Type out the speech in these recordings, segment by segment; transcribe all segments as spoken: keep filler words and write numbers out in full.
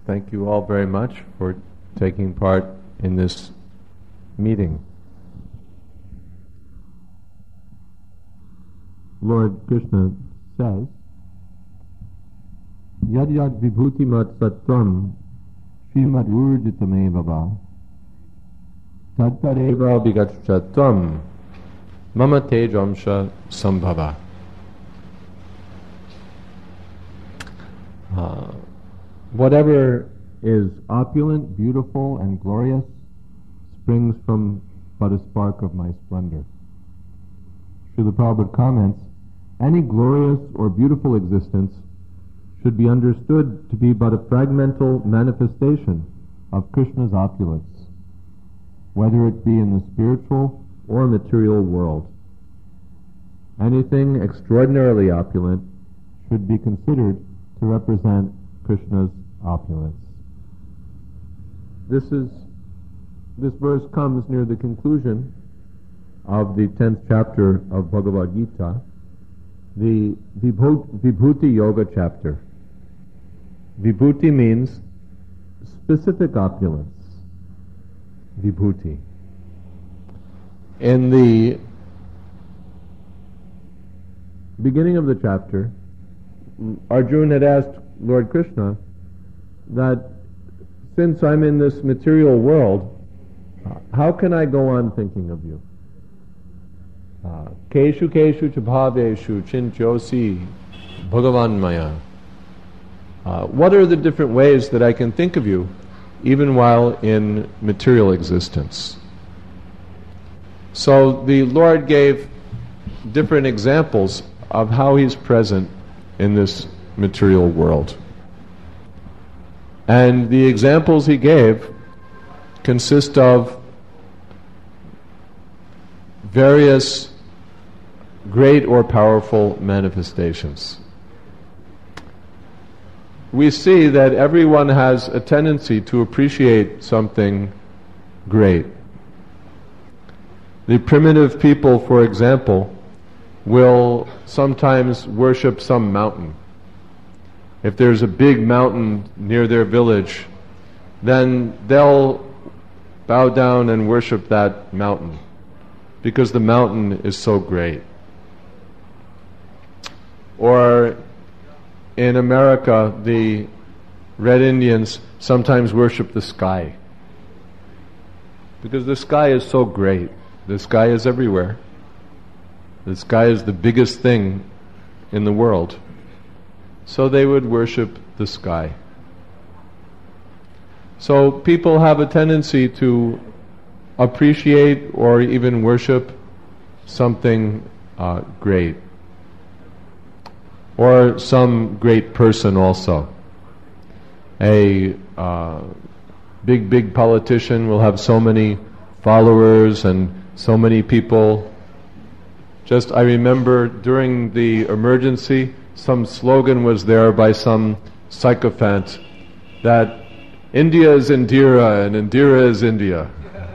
thank you all very much for taking part in this meeting. Lord Krishna says, Yad yad vibhuti mat sattvam srimad urjitamevava tadpareva vigachatvam mama tejamsha sambhava. Uh, whatever is opulent, beautiful, and glorious springs from but a spark of my splendor. Srila Prabhupada comments, any glorious or beautiful existence should be understood to be but a fragmental manifestation of Krishna's opulence, whether it be in the spiritual or material world. Anything extraordinarily opulent should be considered to represent Krishna's opulence. This is this verse comes near the conclusion of the tenth chapter of Bhagavad Gita, the Vibhuti Yoga chapter. Vibhuti means specific opulence. Vibhuti. In the beginning of the chapter, Arjuna had asked Lord Krishna that since I'm in this material world, how can I go on thinking of you? Keshu keshu chabhaveshu chinchosi bhagavan maya. Uh, what are the different ways that I can think of you even while in material existence? So the Lord gave different examples of how He's present in this material world. And the examples He gave consist of various great or powerful manifestations. We see that everyone has a tendency to appreciate something great. The primitive people, for example, will sometimes worship some mountain. If there's a big mountain near their village, then they'll bow down and worship that mountain because the mountain is so great. Or in America, the Red Indians sometimes worship the sky because the sky is so great. The sky is everywhere. The sky is the biggest thing in the world. So they would worship the sky. So people have a tendency to appreciate or even worship something uh, great. Or some great person also. A uh, big, big politician will have so many followers and so many people. Just, I remember during the emergency, some slogan was there by some sycophant that India is Indira and Indira is India.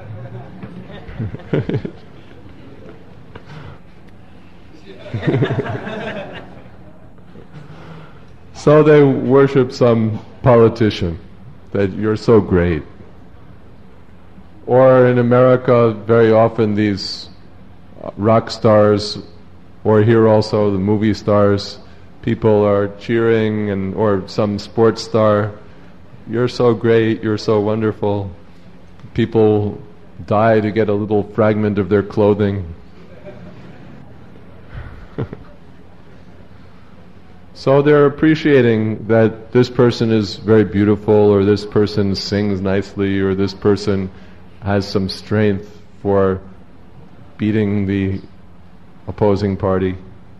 So they worship some politician that you're so great. Or in America, very often these rock stars, or here also the movie stars, people are cheering, and or some sports star, you're so great, you're so wonderful. People die to get a little fragment of their clothing. So they're appreciating that this person is very beautiful, or this person sings nicely, or this person has some strength for beating the opposing party.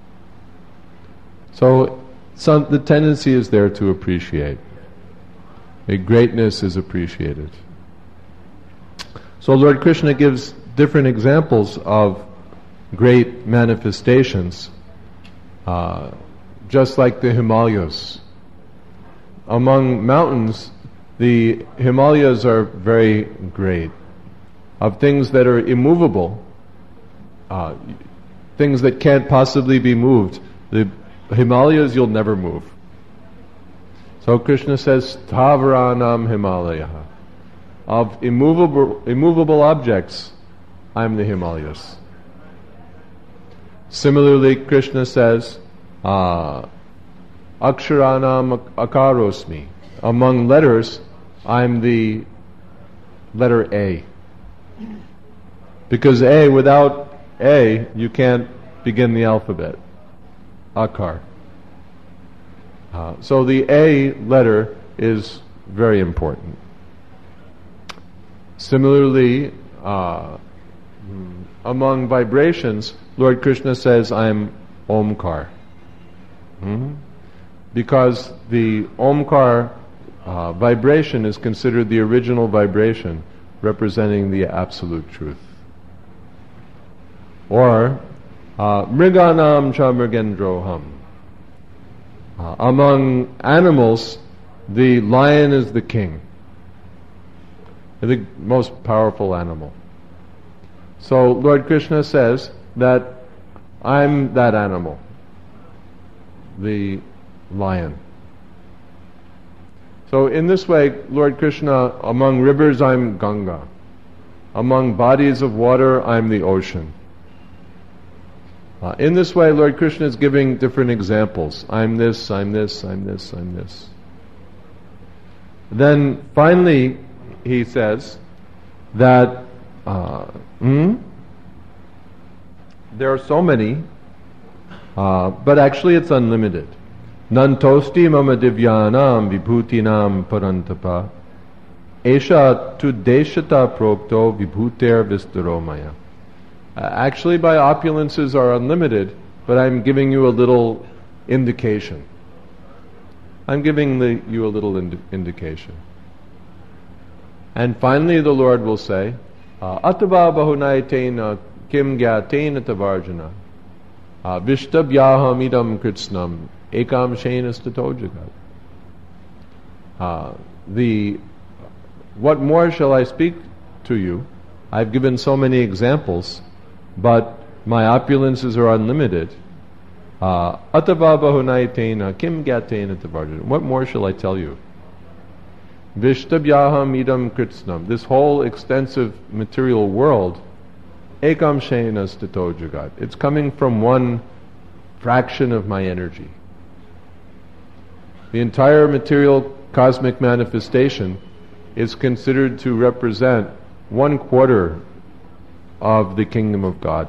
So some, the tendency is there to appreciate. A greatness is appreciated. So Lord Krishna gives different examples of great manifestations, uh, just like the Himalayas. Among mountains, the Himalayas are very great. Of things that are immovable, uh, things that can't possibly be moved, the Himalayas you'll never move. So Krishna says, Tavaranam Himalaya. Of immovable, immovable objects, I'm the Himalayas. Similarly, Krishna says, uh, Aksharanam Akarosmi. Among letters, I'm the letter A. Because A, without A, you can't begin the alphabet. Akar. Uh, so the A letter is very important. Similarly, uh, among vibrations, Lord Krishna says, I'm Omkar. Hmm? Because the Omkar uh, vibration is considered the original vibration representing the absolute truth. Or, uh, Mriganam cha mrigendroham. Uh, among animals, the lion is the king, the most powerful animal. So Lord Krishna says that I'm that animal, the lion. So in this way, Lord Krishna, among rivers I'm Ganga, among bodies of water I'm the ocean. Uh, in this way, Lord Krishna is giving different examples. I'm this, I'm this, I'm this, I'm this. Then finally, he says that uh, hmm, there are so many, uh, but actually it's unlimited. Nantosti mama divyanam vibhutinam parantapa esha tu deshata prokto vibhuter vistaromaya. Uh, actually, my opulences are unlimited, but I'm giving you a little indication. I'm giving the, you a little ind- indication. And finally, the Lord will say, Atava bahunaitena kim gyatena tavarjana vishtabhyaham idam kritsnam ekam shenastato jagat. Uh, the what more shall I speak to you? I've given so many examples, but my opulences are unlimited. Atava bahunaitena kim gyatena tavarjana. What more shall I tell you? Vishtabhyaham idam kritsnam. This whole extensive material world, ekam shenastato jagat. It's coming from one fraction of my energy. The entire material cosmic manifestation is considered to represent one quarter of the kingdom of God.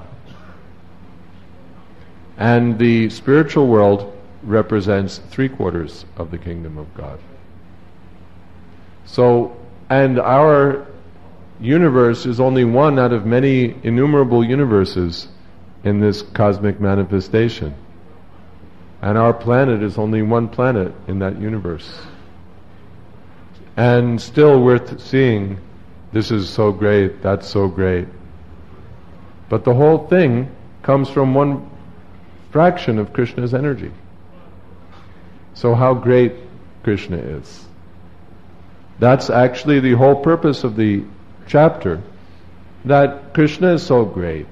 And the spiritual world represents three quarters of the kingdom of God. So, and our universe is only one out of many innumerable universes in this cosmic manifestation. And our planet is only one planet in that universe. And still worth seeing, this is so great, that's so great. But the whole thing comes from one fraction of Krishna's energy. So how great Krishna is. That's actually the whole purpose of the chapter, that Krishna is so great.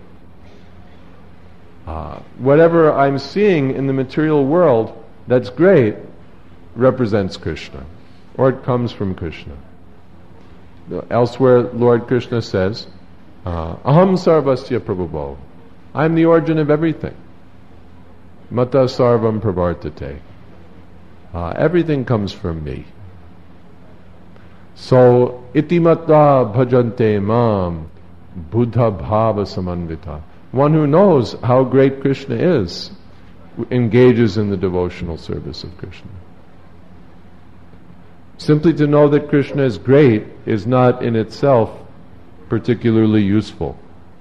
Uh, whatever I'm seeing in the material world that's great represents Krishna, or it comes from Krishna. Elsewhere, Lord Krishna says, uh, Aham sarvasya prabhuvo. I'm the origin of everything. Mata sarvam pravartate. Uh, everything comes from me. So, itimata bhajante mam buddha bhava samanvita. One who knows how great Krishna is engages in the devotional service of Krishna. Simply to know that Krishna is great is not in itself particularly useful.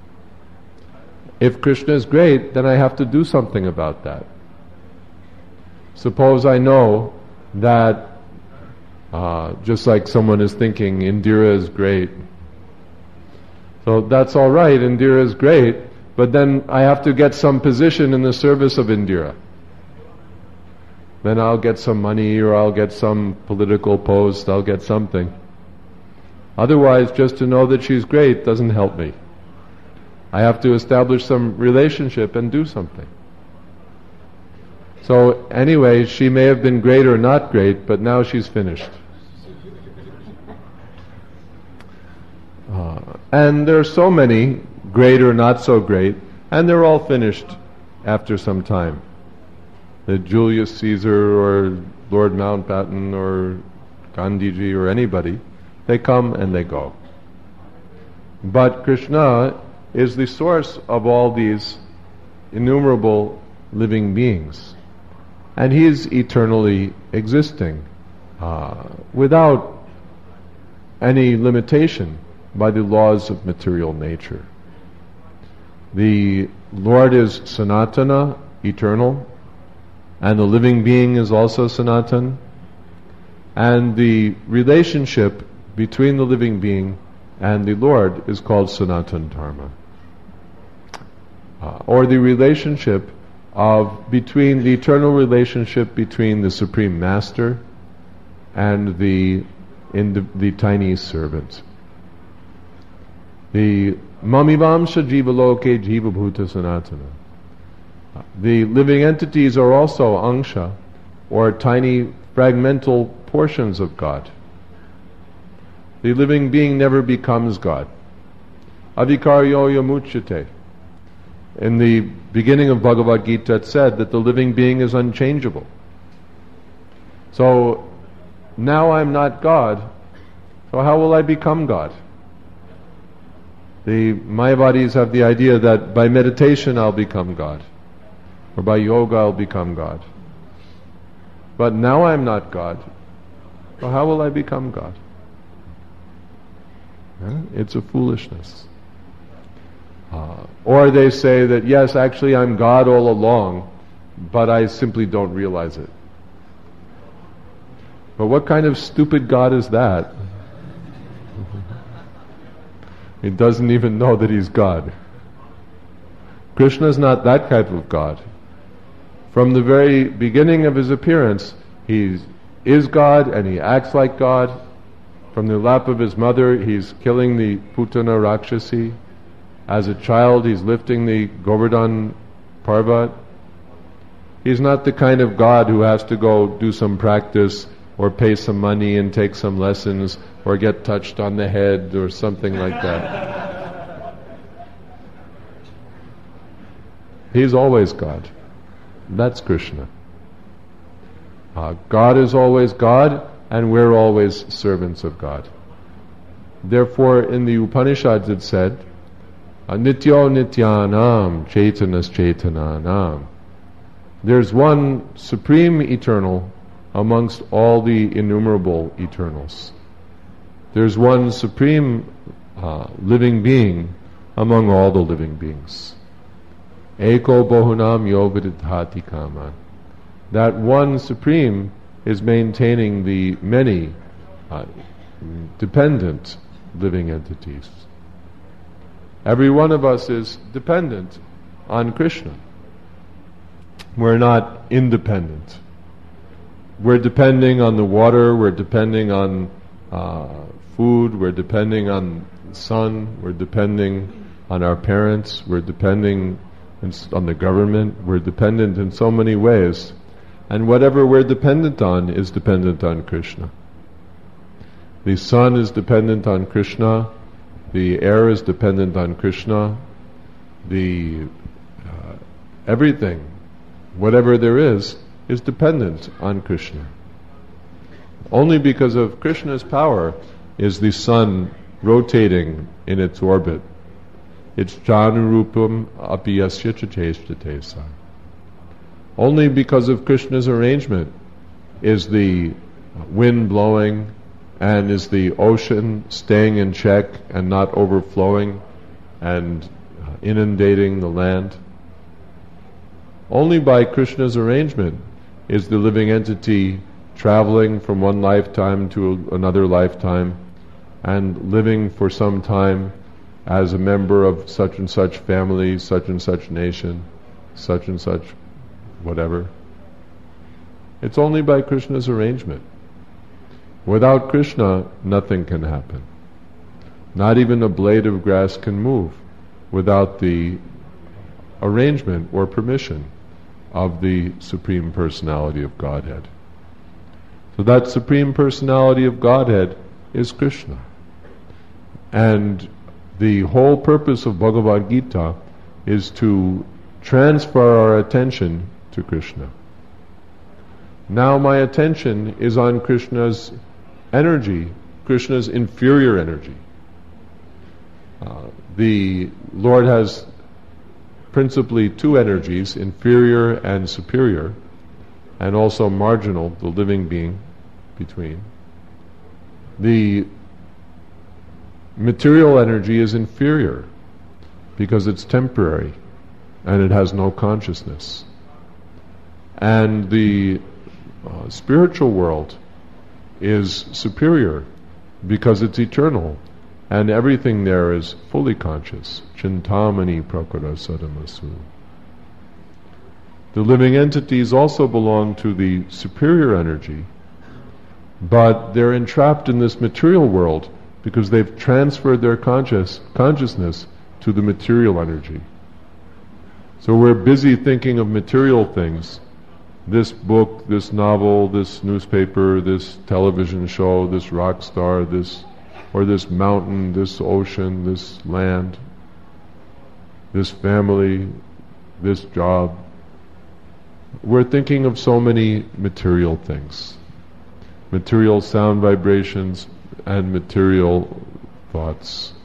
If Krishna is great, then I have to do something about that. Suppose I know that uh, just like someone is thinking Indira is great. So that's all right, Indira is great, but then I have to get some position in the service of Indira. Then I'll get some money, or I'll get some political post, I'll get something. Otherwise, just to know that she's great doesn't help me. I have to establish some relationship and do something. So anyway, she may have been great or not great, but now she's finished. Uh, and there are so many, great or not so great, and they're all finished after some time. The Julius Caesar or Lord Mountbatten or Gandhiji or anybody, they come and they go. But Krishna is the source of all these innumerable living beings. And He is eternally existing, uh, without any limitation by the laws of material nature. The Lord is Sanatana, eternal, and the living being is also Sanatan, and the relationship between the living being and the Lord is called Sanatan Dharma. Uh, or the relationship of between the eternal relationship between the Supreme Master and the in the, the tiny servant. The Mamivamsha Jivaloke Jiva Bhuta Sanatana. The living entities are also angsha, or tiny fragmental portions of God. The living being never becomes God. Avikaryo yamuchyate. In the beginning of Bhagavad Gita it said that the living being is unchangeable. So now I'm not God, so how will I become God? The Mayavadis have the idea that by meditation I'll become God, or by yoga I'll become God. But now I'm not God, so how will I become God? Yeah? It's a foolishness. Uh, or they say that, yes, actually I'm God all along, but I simply don't realize it. But what kind of stupid God is that? He doesn't even know that he's God. Krishna is not that type of God. From the very beginning of his appearance, he is God and he acts like God. From the lap of his mother, he's killing the Putana Rakshasi. As a child, he's lifting the Govardhan Parvat. He's not the kind of God who has to go do some practice or pay some money and take some lessons or get touched on the head or something like that. He's always God. That's Krishna. Uh, God is always God, and we're always servants of God. Therefore, in the Upanishads it said, Nityo Nityanam Chaitanas Chaitananam. There's one supreme eternal amongst all the innumerable eternals. There's one supreme uh, living being among all the living beings. Eko Bohunam Yovididhati Kaman. That one supreme is maintaining the many uh, dependent living entities. Every one of us is dependent on Krishna. We're not independent. We're depending on the water, we're depending on uh, food, we're depending on the sun, we're depending on our parents, we're depending on the government, we're dependent in so many ways. And whatever we're dependent on is dependent on Krishna. The sun is dependent on Krishna. The air is dependent on Krishna. The uh, everything, whatever there is, is dependent on Krishna. Only because of Krishna's power is the sun rotating in its orbit. It's janurupam apiyasya chacheshtate sa. Only because of Krishna's arrangement is the wind blowing and is the ocean staying in check and not overflowing and inundating the land. Only by Krishna's arrangement is the living entity traveling from one lifetime to another lifetime and living for some time as a member of such and such family, such and such nation, such and such whatever. It's only by Krishna's arrangement. Without Krishna, nothing can happen. Not even a blade of grass can move without the arrangement or permission of the Supreme Personality of Godhead. So that Supreme Personality of Godhead is Krishna. And the whole purpose of Bhagavad Gita is to transfer our attention to Krishna. Now my attention is on Krishna's energy, Krishna's inferior energy. Uh, the Lord has principally two energies, inferior and superior, and also marginal, the living being between. The material energy is inferior because it's temporary and it has no consciousness. And the uh, spiritual world is superior because it's eternal and everything there is fully conscious. Chintamani prakara sadamasu. The living entities also belong to the superior energy, but they're entrapped in this material world because they've transferred their conscious consciousness to the material energy. So we're busy thinking of material things. This book, this novel, this newspaper, this television show, this rock star, this or this mountain, this ocean, this land, this family, this job. We're thinking of so many material things. Material sound vibrations and material thoughts.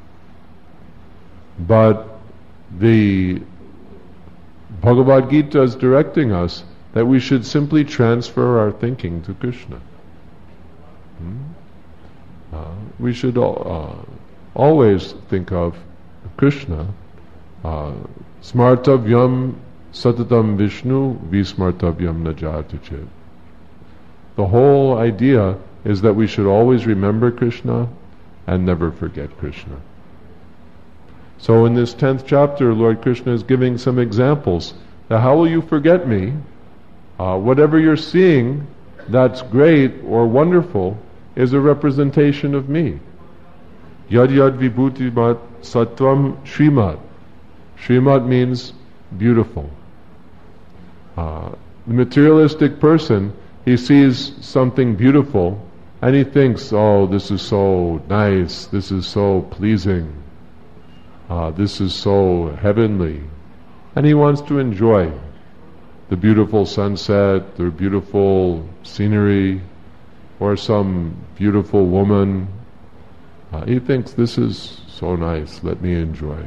But the Bhagavad Gita is directing us that we should simply transfer our thinking to Krishna. Hmm? Uh, we should uh, always think of Krishna. Uh, Smartavyam satatam Vishnu vismartavyam najatuchit. The whole idea is that we should always remember Krishna and never forget Krishna. So in this tenth chapter, Lord Krishna is giving some examples. Now, how will you forget me? Uh, whatever you're seeing that's great or wonderful is a representation of me. Yad yad vibhutimat sattvam shrimat. Shrimat means beautiful. Uh, the materialistic person, he sees something beautiful and he thinks, oh, this is so nice, this is so pleasing, uh, this is so heavenly. And he wants to enjoy the beautiful sunset, the beautiful scenery, or some beautiful woman. Uh, he thinks, this is so nice, let me enjoy.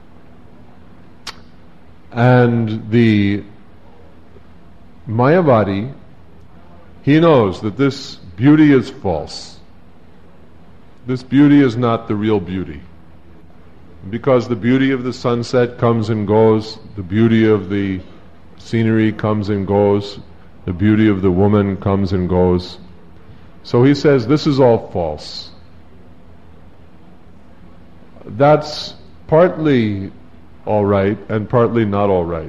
And the Mayavadi, he knows that this beauty is false. This beauty is not the real beauty. Because the beauty of the sunset comes and goes, the beauty of the scenery comes and goes, the beauty of the woman comes and goes. So he says, this is all false. That's partly all right and partly not all right.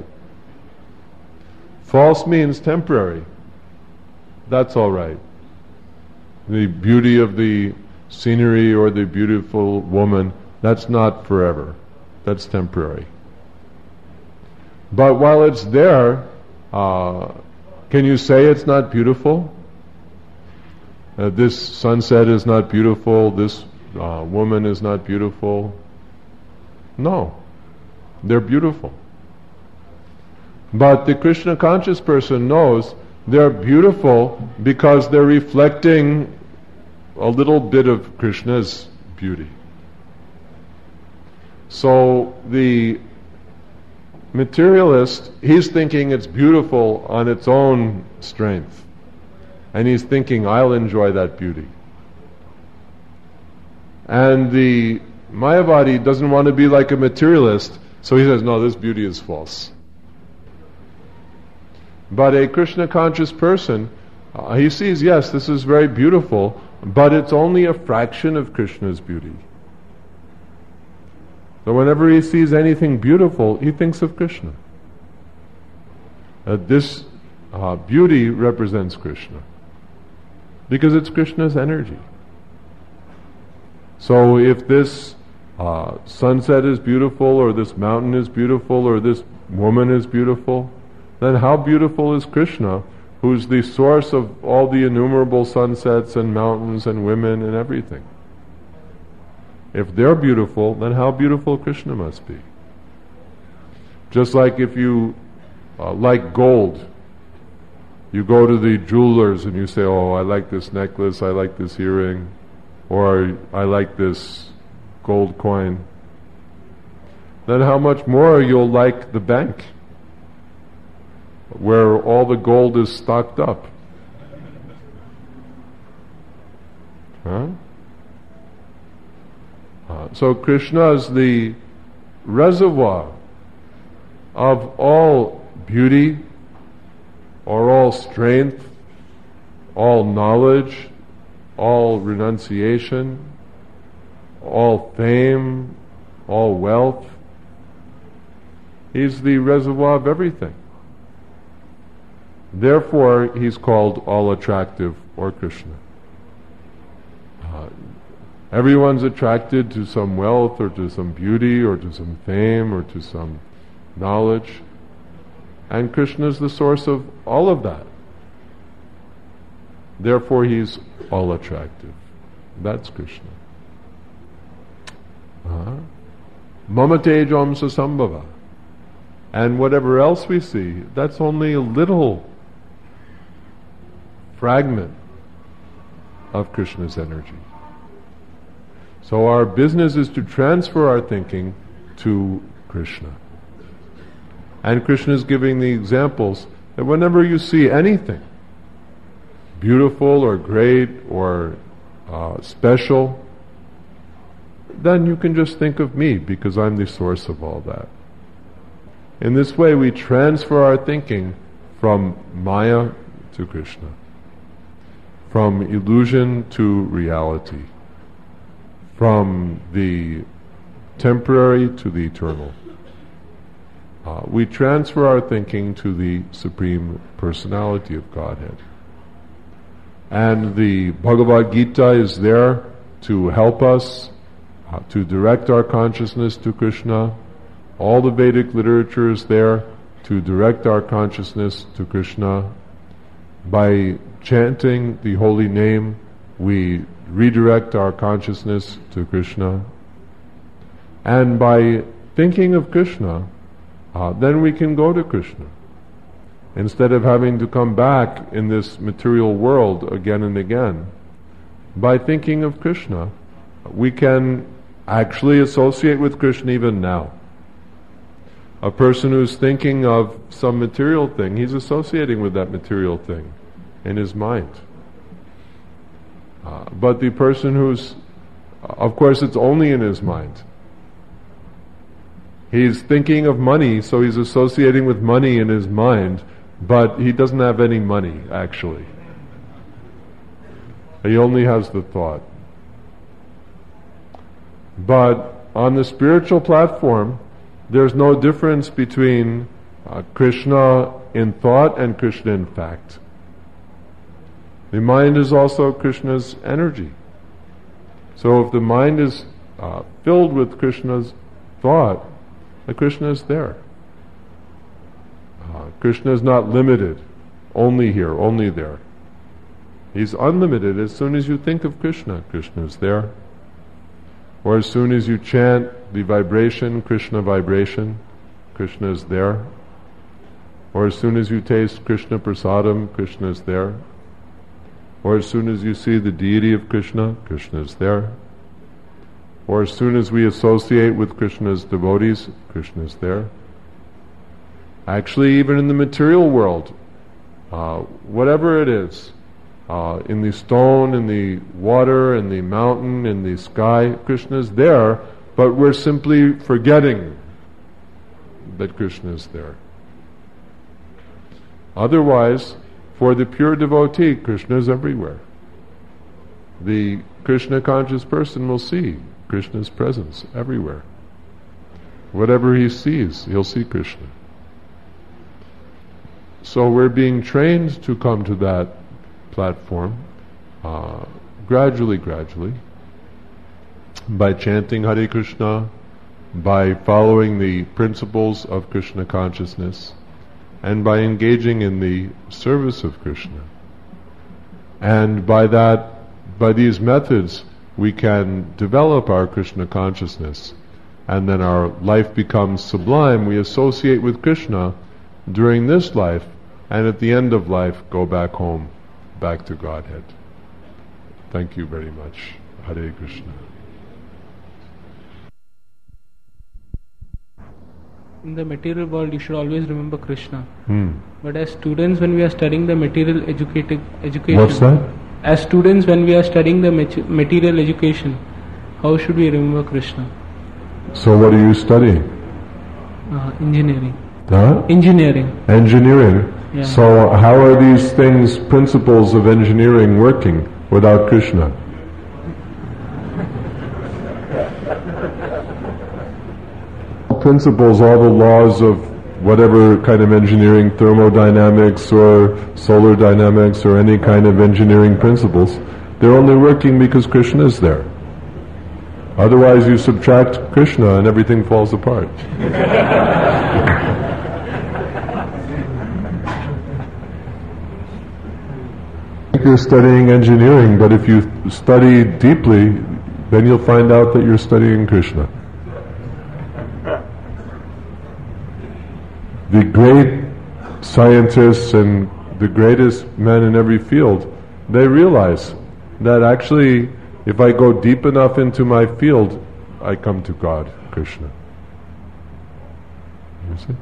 False means temporary. That's all right. The beauty of the scenery or the beautiful woman, that's not forever. That's temporary. But while it's there, uh, can you say it's not beautiful? Uh, this sunset is not beautiful, this uh, woman is not beautiful. No, they're beautiful. But the Krishna conscious person knows they're beautiful because they're reflecting a little bit of Krishna's beauty. So the materialist, he's thinking it's beautiful on its own strength. And he's thinking, I'll enjoy that beauty. And the Mayavadi doesn't want to be like a materialist, so he says, no, this beauty is false. But a Krishna conscious person, uh, he sees, yes, this is very beautiful, but it's only a fraction of Krishna's beauty. So whenever he sees anything beautiful, he thinks of Krishna. Uh, this uh, beauty represents Krishna, because it's Krishna's energy. So if this uh, sunset is beautiful, or this mountain is beautiful, or this woman is beautiful, then how beautiful is Krishna, who's the source of all the innumerable sunsets and mountains and women and everything? If they're beautiful, then how beautiful Krishna must be. Just like if you uh, like gold, you go to the jewelers and you say, oh, I like this necklace, I like this earring, or I like this gold coin. Then how much more you'll like the bank, where all the gold is stocked up. Huh? Uh, so Krishna is the reservoir of all beauty, or all strength, all knowledge, all renunciation, all fame, all wealth. He's the reservoir of everything. Therefore, he's called all-attractive, or Krishna. Uh, everyone's attracted to some wealth, or to some beauty, or to some fame, or to some knowledge. And Krishna is the source of all of that. Therefore, he's all-attractive. That's Krishna. Uh-huh. Mamate jam sasambhava. And whatever else we see, that's only a little fragment of Krishna's energy. So our business is to transfer our thinking to Krishna. And Krishna is giving the examples that whenever you see anything beautiful or great or uh, special, then you can just think of me, because I'm the source of all that. In this way, we transfer our thinking from Maya to Krishna, from illusion to reality, from the temporary to the eternal. Uh, we transfer our thinking to the Supreme Personality of Godhead. And the Bhagavad Gita is there to help us, uh, to direct our consciousness to Krishna. All the Vedic literature is there to direct our consciousness to Krishna. By chanting the holy name, we redirect our consciousness to Krishna. And by thinking of Krishna, uh, then we can go to Krishna. Instead of having to come back in this material world again and again. By thinking of Krishna, we can actually associate with Krishna even now. A person who's thinking of some material thing, he's associating with that material thing in his mind. Uh, but the person who's, of course it's only in his mind. He's thinking of money, so he's associating with money in his mind, but he doesn't have any money, actually. He only has the thought. But on the spiritual platform, there's no difference between uh, Krishna in thought and Krishna in fact. The mind is also Krishna's energy. So if the mind is uh, filled with Krishna's thought, the Krishna is there. Uh, Krishna is not limited, only here, only there. He's unlimited. As soon as you think of Krishna, Krishna is there. Or as soon as you chant the vibration, Krishna vibration, Krishna is there. Or as soon as you taste Krishna prasadam, Krishna is there. Or as soon as you see the deity of Krishna, Krishna is there. Or as soon as we associate with Krishna's devotees, Krishna is there. Actually, even in the material world, uh, whatever it is, uh, in the stone, in the water, in the mountain, in the sky, Krishna is there, but we're simply forgetting that Krishna is there. Otherwise, for the pure devotee, Krishna is everywhere. The Krishna conscious person will see Krishna's presence everywhere. Whatever he sees, he'll see Krishna. So we're being trained to come to that platform uh, gradually, gradually, by chanting Hare Krishna, by following the principles of Krishna consciousness, and by engaging in the service of Krishna. And by that, by these methods, we can develop our Krishna consciousness, and then our life becomes sublime. We associate with Krishna during this life, and at the end of life go back home, back to Godhead. Thank you very much. Hare Krishna. In the material world, you should always remember Krishna. Hmm. But as students, when we are studying the material educated education, What's that? As students, when we are studying the material education, how should we remember Krishna? So what are you studying? Uh, engineering. Huh? Engineering. Engineering. Yeah. So how are these things, principles of engineering, working without Krishna? Principles, all the laws of whatever kind of engineering, thermodynamics or solar dynamics or any kind of engineering principles, they're only working because Krishna is there. Otherwise you subtract Krishna and everything falls apart. You're studying engineering, but if you study deeply, then you'll find out that you're studying Krishna. The great scientists and the greatest men in every field, they realize that actually if I go deep enough into my field, I come to God, Krishna. You see?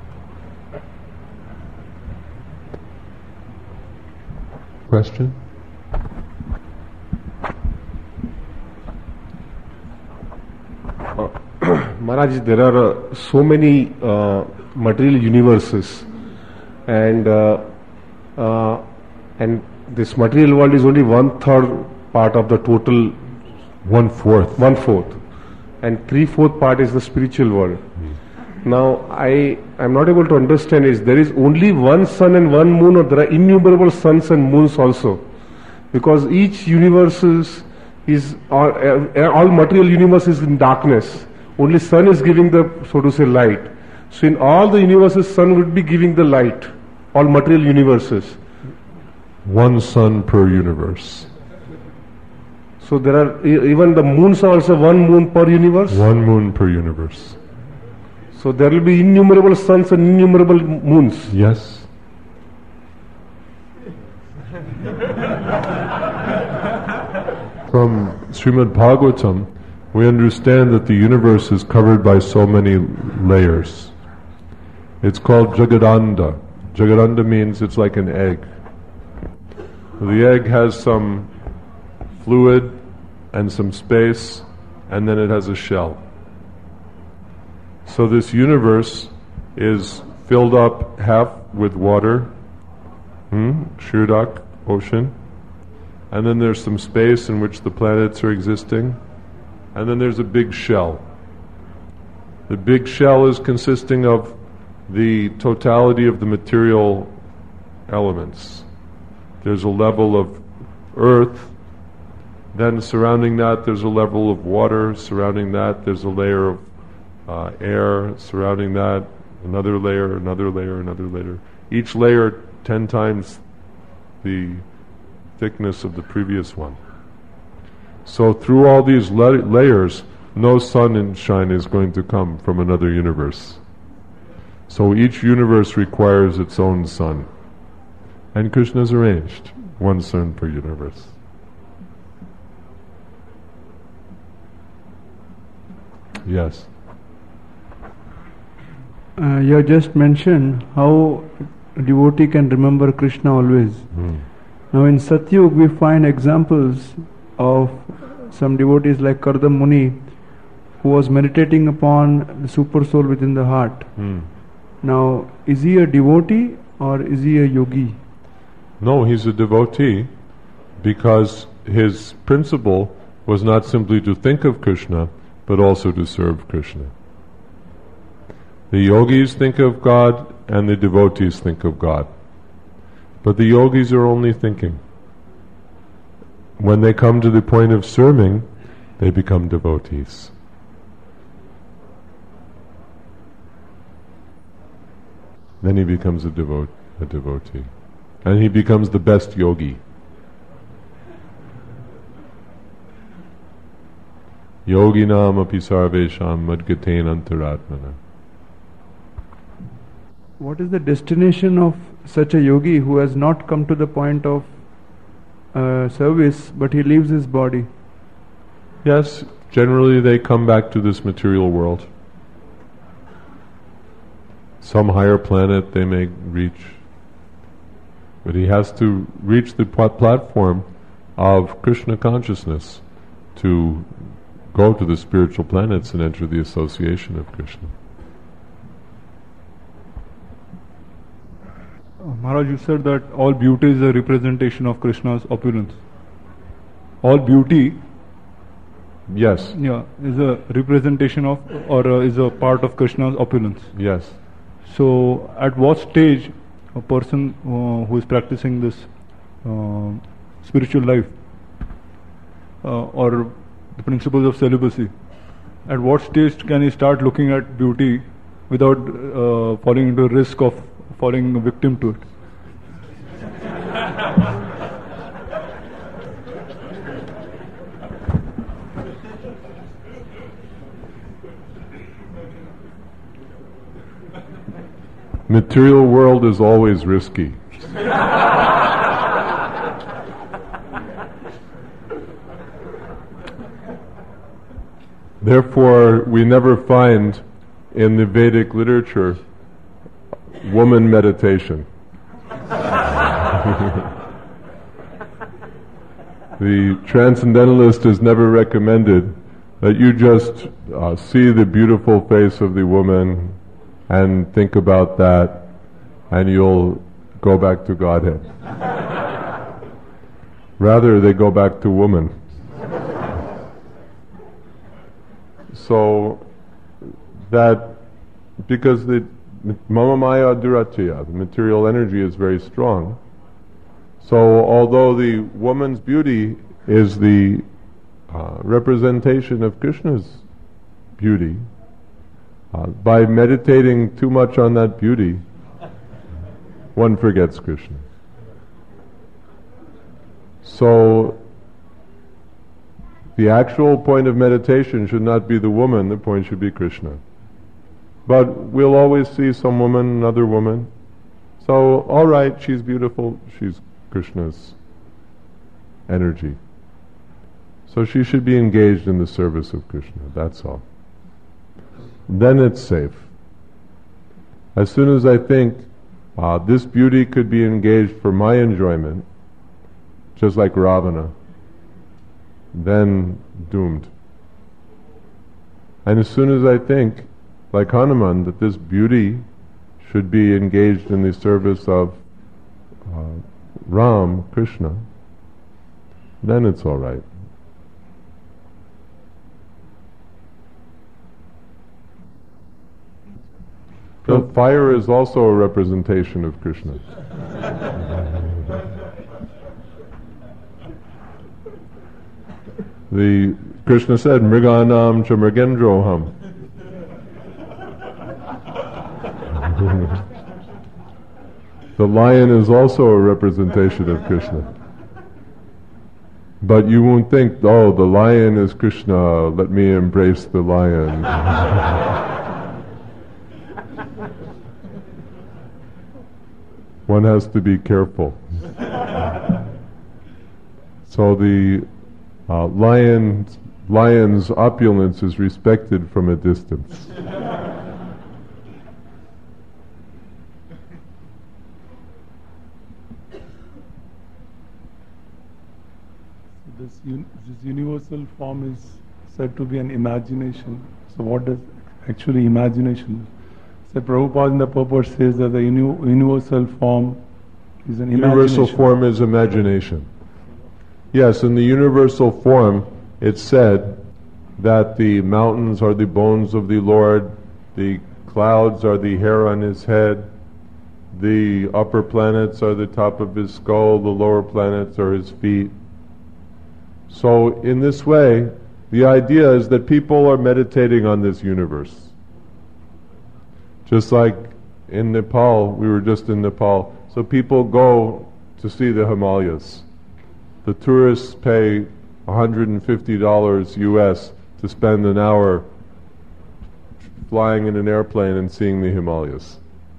Question? Uh, Maharaj, there are uh, so many uh, material universes, and uh, uh, and this material world is only one third part of the total. One fourth. One fourth, and three fourth part is the spiritual world. Mm. Now, I am not able to understand is there is only one sun and one moon, or there are innumerable suns and moons also, because each universe is, is all, uh, all material universe is in darkness. Only sun is giving the, so to say, light. So in all the universes, sun would be giving the light. All material universes. One sun per universe. So there are, even the moons are also one moon per universe? One moon per universe. So there will be innumerable suns and innumerable moons. Yes. From Srimad Bhagavatam, we understand that the universe is covered by so many layers. It's called Jagadanda. Jagadanda means it's like an egg. The egg has some fluid and some space, and then it has a shell. So this universe is filled up half with water, hmm, Shirdak, ocean, and then there's some space in which the planets are existing, and then there's a big shell. The big shell is consisting of the totality of the material elements. There's a level of earth, then surrounding that there's a level of water, surrounding that there's a layer of uh, air, surrounding that another layer, another layer, another layer. Each layer ten times the thickness of the previous one. So through all these la- layers, no sun and shine is going to come from another universe. So each universe requires its own sun. And Krishna's arranged one sun per universe. Yes. Uh, you have just mentioned how a devotee can remember Krishna always. Mm. Now in Satyug we find examples of some devotees like Kardam Muni, who was meditating upon the super soul within the heart. Mm. Now, is he a devotee or is he a yogi? No, he's a devotee because his principle was not simply to think of Krishna, but also to serve Krishna. The yogis think of God and the devotees think of God. But the yogis are only thinking. When they come to the point of serving, they become devotees. then he becomes a, devote, a devotee. And he becomes the best yogi. Yoginam api sarvesham madgaten antaratmana. What is the destination of such a yogi who has not come to the point of uh, service, but he leaves his body? Yes, generally they come back to this material world. Some higher planet they may reach. But he has to reach the pl- platform of Krishna consciousness to go to the spiritual planets and enter the association of Krishna. Uh, Maharaj, you said that all beauty is a representation of Krishna's opulence. All beauty, Yes, yeah, is a representation of, or uh, is a part of Krishna's opulence. yes. So, at what stage a person uh, who is practicing this uh, spiritual life uh, or the principles of celibacy, at what stage can he start looking at beauty without uh, falling into the risk of falling a victim to it? Material world is always risky. Therefore, we never find in the Vedic literature woman meditation. The transcendentalist has never recommended that you just uh, see the beautiful face of the woman and think about that, and you'll go back to Godhead. Rather, they go back to woman. So that, because the mama maya duratya, the material energy is very strong. So although the woman's beauty is the uh, representation of Krishna's beauty, uh, by meditating too much on that beauty, one forgets Krishna. So the actual point of meditation should not be the woman, the point should be Krishna. But we'll always see some woman, another woman. So, all right, she's beautiful, she's Krishna's energy. So she should be engaged in the service of Krishna, that's all. Then it's safe. As soon as I think, uh, this beauty could be engaged for my enjoyment, just like Ravana, then doomed. And as soon as I think, like Hanuman, that this beauty should be engaged in the service of uh, Ram, Krishna, then it's all right. The fire is also a representation of Krishna. The Krishna said, "Mriganam cha mrigendroham." The lion is also a representation of Krishna. But you won't think, oh, the lion is Krishna, let me embrace the lion. One has to be careful. So the uh, lion, lion's opulence is respected from a distance. This, un- this universal form is said to be an imagination. So what does actually imagination? So Prabhupada in the purport says that the uni- universal form is an Universal imagination. form is imagination. Yes, in the universal form, it's said that the mountains are the bones of the Lord, the clouds are the hair on his head, the upper planets are the top of his skull, the lower planets are his feet. So in this way, the idea is that people are meditating on this universe. Just like in Nepal, we were just in Nepal, so people go to see the Himalayas. The tourists pay one hundred fifty dollars U S to spend an hour flying in an airplane and seeing the Himalayas.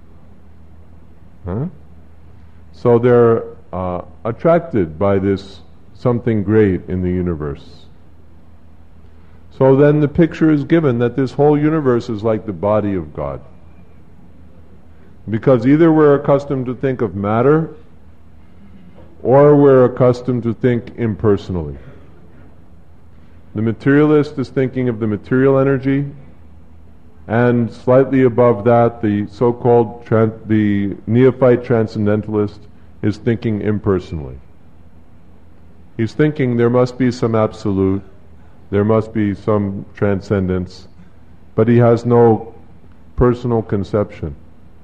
Huh? So they're uh, attracted by this something great in the universe. So then the picture is given that this whole universe is like the body of God. Because either we're accustomed to think of matter, or we're accustomed to think impersonally. The materialist is thinking of the material energy, and slightly above that, the so-called tran- the neophyte transcendentalist is thinking impersonally. He's thinking there must be some absolute, there must be some transcendence, but he has no personal conception.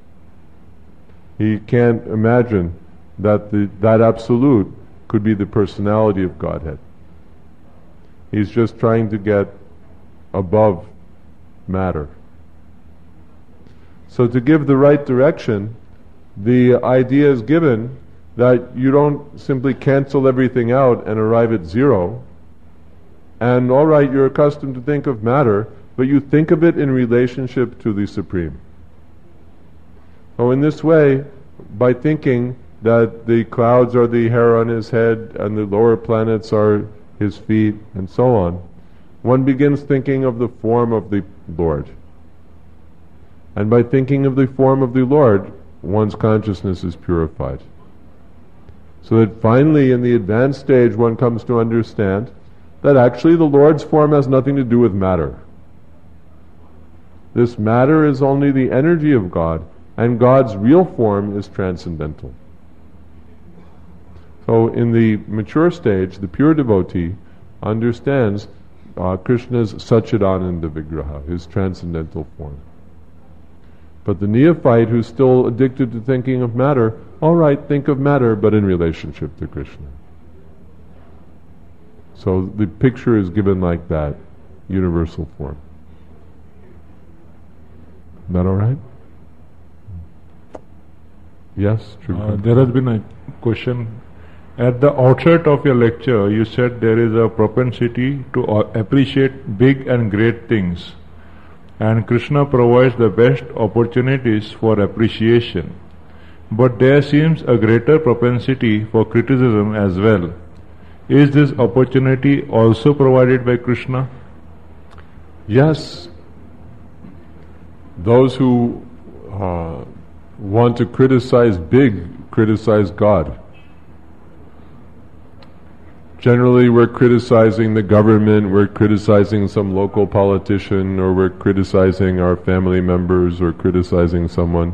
He can't imagine that the, that absolute could be the personality of Godhead. He's just trying to get above matter. So to give the right direction, the idea is given that you don't simply cancel everything out and arrive at zero. And all right, you're accustomed to think of matter, but you think of it in relationship to the Supreme. So in this way, by thinking that the clouds are the hair on his head and the lower planets are his feet and so on, one begins thinking of the form of the Lord. And by thinking of the form of the Lord, one's consciousness is purified. So that finally in the advanced stage one comes to understand that actually the Lord's form has nothing to do with matter. This matter is only the energy of God, and God's real form is transcendental. So in the mature stage, the pure devotee understands uh, Krishna's Satchidananda Vigraha, his transcendental form. But the neophyte who's still addicted to thinking of matter, all right, think of matter, but in relationship to Krishna. So the picture is given like that, universal form. Is that all right? Yes, true. Uh, there has been a question. At the outset of your lecture, you said there is a propensity to appreciate big and great things, and Krishna provides the best opportunities for appreciation. But there seems a greater propensity for criticism as well. Is this opportunity also provided by Krishna? Yes. Those who uh, want to criticize big, criticize God. Generally, we're criticizing the government, we're criticizing some local politician, or we're criticizing our family members, or criticizing someone.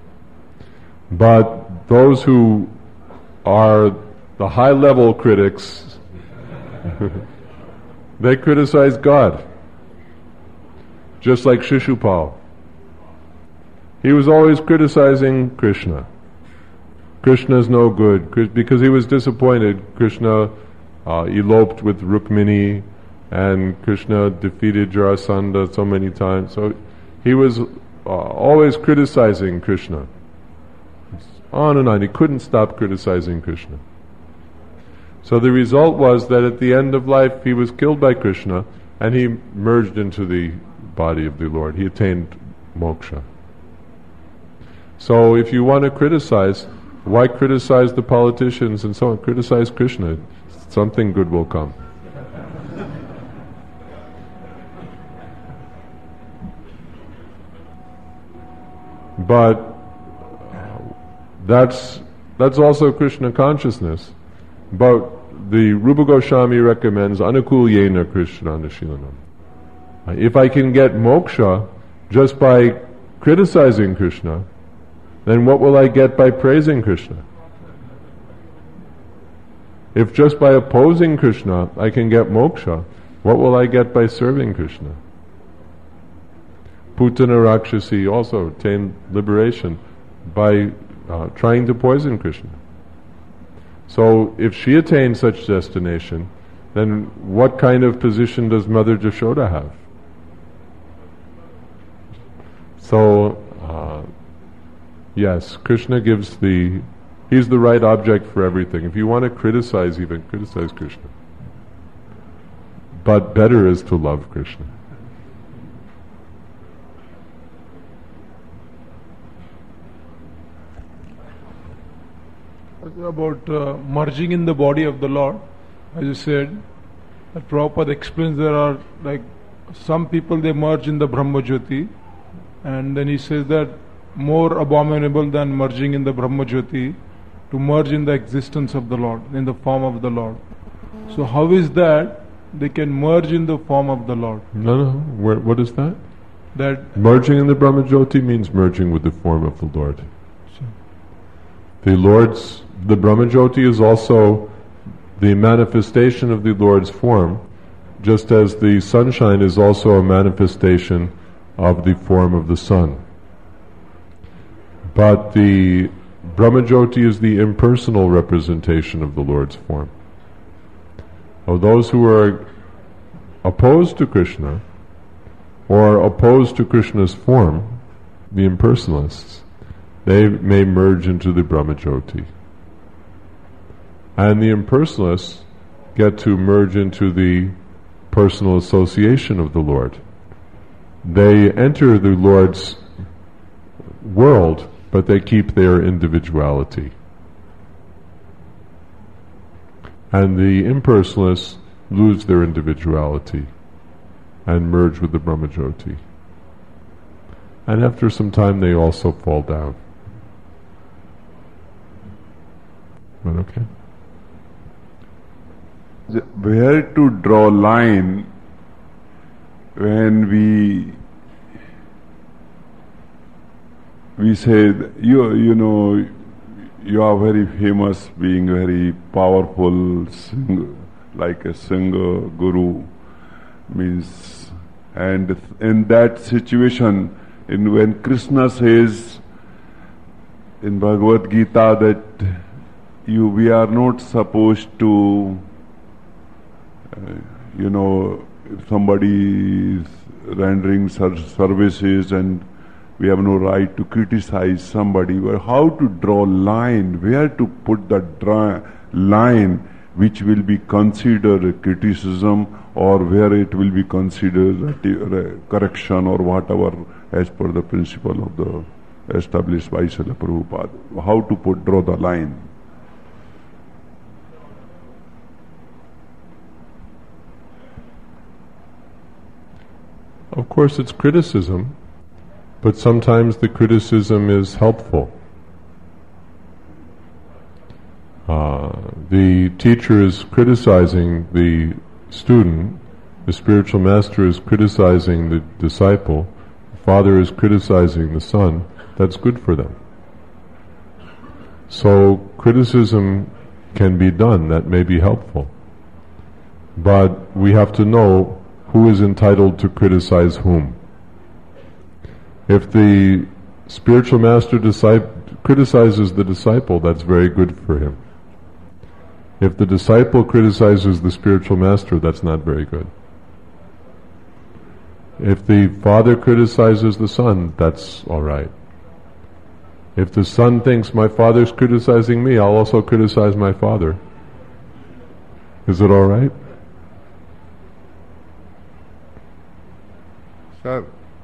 But those who are the high-level critics, they criticize God. Just like Shishupal. He was always criticizing Krishna. Krishna is no good, because he was disappointed. Krishna Uh, eloped with Rukmini, and Krishna defeated Jarasandha so many times. So he was uh, always criticizing Krishna. On and on. He couldn't stop criticizing Krishna. So the result was that at the end of life he was killed by Krishna, and he merged into the body of the Lord. He attained moksha. So if you want to criticize, why criticize the politicians and so on? Criticize Krishna. Something good will come. But that's that's also Krishna consciousness. But the Rupa Goswami recommends Anukul Yena Krishna Anushilanam. If I can get moksha just by criticizing Krishna, then what will I get by praising Krishna? If just by opposing Krishna I can get moksha, what will I get by serving Krishna? Putana Rakshasi also attained liberation by uh, trying to poison Krishna. So if she attained such destination, then what kind of position does Mother Jashoda have? So uh, Yes, Krishna gives the, he's the right object for everything. If you want to criticize even, criticize Krishna. But better is to love Krishna. About uh, merging in the body of the Lord, as you said, that Prabhupada explains there are like some people they merge in the Brahma Jyoti, and then he says that more abominable than merging in the Brahma Jyoti to merge in the existence of the Lord, in the form of the Lord. So how is that they can merge in the form of the Lord? No, no, Where, what is that? That merging in the Brahma Jyoti means merging with the form of the Lord. The Lord's, the Brahma Jyoti is also the manifestation of the Lord's form, just as the sunshine is also a manifestation of the form of the sun. But the Brahma Jyoti is the impersonal representation of the Lord's form. Of those who are opposed to Krishna, or opposed to Krishna's form, the impersonalists, they may merge into the Brahma Jyoti. And the impersonalists get to merge into the personal association of the Lord. They enter the Lord's world, but they keep their individuality. And the impersonalists lose their individuality and merge with the Brahma Jyoti. And after some time they also fall down. But okay? Where to draw line when we we say you you know you are very famous, being very powerful, sing, like a singer, guru means, and in that situation, in when Krishna says in Bhagavad Gita that you we are not supposed to uh, you know if somebody is rendering ser- services and we have no right to criticize somebody, but how to draw line, where to put the dra- line which will be considered a criticism or where it will be considered a correction or whatever as per the principle of the established by Srila Prabhupada. How to put draw the line? Of course it's criticism, but sometimes the criticism is helpful. Uh, the teacher is criticizing the student, the spiritual master is criticizing the disciple, the father is criticizing the son. That's good for them. So criticism can be done, that may be helpful. But we have to know who is entitled to criticize whom. If the spiritual master disciple criticizes the disciple, that's very good for him. If the disciple criticizes the spiritual master, that's not very good. If the father criticizes the son, that's all right. If the son thinks my father's criticizing me, I'll also criticize my father. Is it all right? Sir,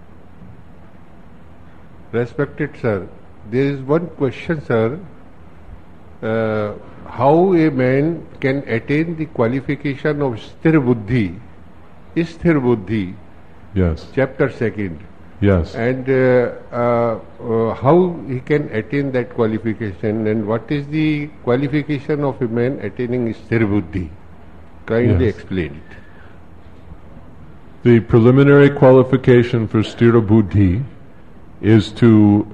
respected sir, there is one question, sir. Uh, how a man can attain the qualification of Sthir Buddhi? Sthir Buddhi. Yes. Chapter second. Yes. And uh, uh, uh, how he can attain that qualification, and what is the qualification of a man attaining Sthir Buddhi? Kindly Yes. explain it. The preliminary qualification for Sthira Buddhi is to